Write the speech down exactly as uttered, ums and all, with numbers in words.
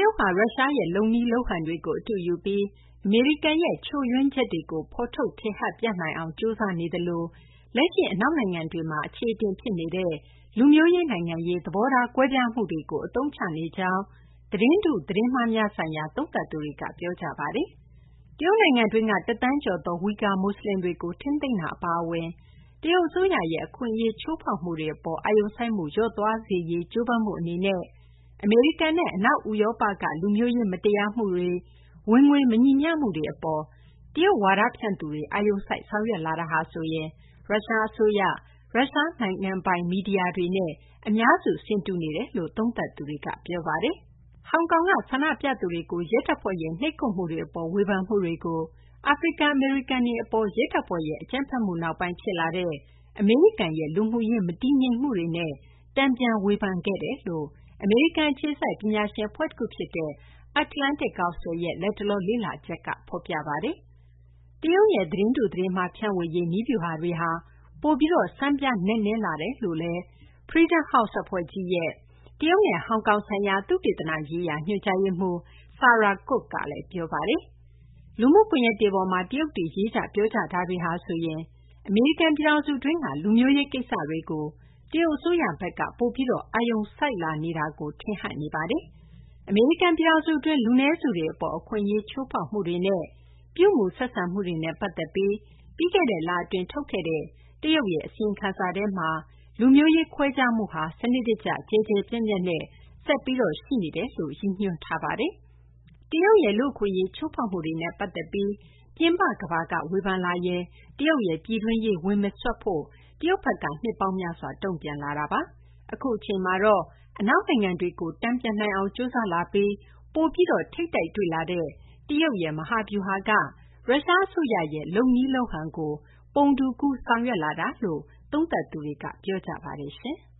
ရုတ်ဟာရုရှားရဲ့လုပ်နည်းလုပ်ဟန်တွေကိုအတူယူပြီးအမေရိကန်ရဲ့ချို့ယွင်းချက်တွေကိုဖော်ထုတ်ထင်ဟပ်ပြနိုင်အောင်ကြိုးစားနေသလိုလက်ရှိအနောက်နိုင်ငံတွေမှာအခြေအတင်ဖြစ်နေတဲ့လူမျိုးရေးနိုင်ငံရေးသဘောထားကွဲပြားမှုတွေကိုအသုံးချနေကြောင်းသတင်းတုသတင်းမှားများဆိုင်ရာသုံးသပ်သူတွေကပြောကြပါတယ်။တရုတ်နိုင်ငံတွင်းကတသန်းကျော်သောဝီဂါမွတ်စလင်တွေကိုထိန်းသိမ်းတာအပါအဝင်တရုတ်အစိုးရရဲ့အခွင့်အရေးချိုးဖောက်မှုတွေအပေါ်အာရုံစိုက်မှုလျော့သွားစေရေးကြိုးပမ်းမှုအနေနဲ့အမေရိကန်နဲ့အနောက်ဥရောပကလူမျိုးရေးမတရားမှုတွေဝင်ငွေမညီမျှမှုတွေအပေါ်တရုတ်ဝါဒဖြန့်သူတွေအာရုံစိုက်ဆောင်ရွက်လာတာဟာဆိုရင်ရုရှားအစိုးရရုရှားနိုင်ငံပိုင်မီဒီယာတွေနဲ့အများစုဆင်တူနေတယ်လို့သုံးသပ်သူတွေကပြောပါတယ်။ဟောင်ကောင်ကဆန္ဒပြသူတွေကိုရဲတပ်ဖွဲ့ရဲ့နှိပ်ကွပ်မှုတွေအပေါ်ဝေဖန်မှုတွေကိုအာဖရိကန်အမေရိကန်တွေအပေါ်ရဲတပ်ဖွဲ့ရဲ့အကြမ်းဖက်မှုနောက်ပိုင်းဖြစ်လာတဲ့အမေရိကန်ရဲ့လူမှုရေးမတည်ငြိမ်မှုတွေနဲ့တန်ပြန်ဝေဖန်ခဲ့တယ်လို့အမေရိကန်အခြေစိုက်ပညာရှင်အဖွဲ့တစ်ခုဖြစ်တဲ့ Atlantic Council ရဲ့လက်တလောလေ့လာချက်ကဖော်ပြပါတယ်။တရုတ်ရဲ့သတင်းတုသတင်းမှားဖြန့်ဝေရေးနည်းဗျူဟာတွေဟာပိုပြီးတော့စမ်းပြနက်နဲလာတယ်လို့လည်း Freedom House အဖွဲ့ကြီးရဲ့တရုတ်နဲ့ဟောင်ကောင်ဆိုင်ရာသုတေသနရေးရာညွှန်ကြားရေးမှူး Sarah Cook ကလည်းပြောပါတယ်။လူမှုကွန်ရက်တွေပေါ်မှာတရုတ်တွေရေးကြပြောကြတာတွေဟာဆိုရင်အမေရိကန်ပြည်ထောင်စုတွင်းကလူမျိုးရေးကိစ္စတွေကိုတရုတ်အစိုးရဘက်ကပိုပြီးတော့အာရုံစိုက်လာနေတာကိုထင်ဟပ်နေပါတယ်။အမေရိကန်ပြည်ထောင်စုတွင်းလူနည်းစုတွေအပေါ်အခွင့်အရေးချိုးဖောက်မှုတွေနဲ့ပြုမှုဆက်ဆံမှုတွေနဲ့ပတ်သက်ပြီးပြီးခဲ့တဲ့လအတွင်းထုတ်ခဲ့တဲ့တရုတ်ရဲ့အစီရင်ခံစာထဲမှာလူမျိုးရေးခွဲခြားမှုဟာစနစ်တကျကျယ်ကျယ်ပြန့်ပြန့်နဲ့ဆက်ပြီးတော့ရှိနေတယ်လို့ရည်ညွှန်းထားပါတယ်။တရုတ်ရဲ့လူ့အခွင့်အရေးချိုးဖောက်မှုတွေနဲ့ပတ်သက်ပြီးပြင်ပကမ္ဘာကဝေဖန်လာရင်တရုတ်ရဲ့ပြည်တွင်းရေးဝင်မစွက်ဖို့တရုတ်ဘက်ကနှစ်ပေါင်းများစွာတုံ့ပြန်လာတာပါ။အခုအချိန်မှာတော့အနောက်နိုင်ငံတွေကိုတန်ပြန်နိုင်အောင်ကြိုးစားလာပြီးပိုပြီးတော့ထိပ်တိုက်တွေ့လာတဲ့တရုတ်ရဲ့မဟာဗျူဟာကရုရှားအစိုးရရဲ့လုပ်နည်းလုပ်ဟန်ကိုပုံတူကူးဆောင်ရွက်လာတာလို့သုံးသပ်သူတွေကပြောကြပါတယ်ရှင်။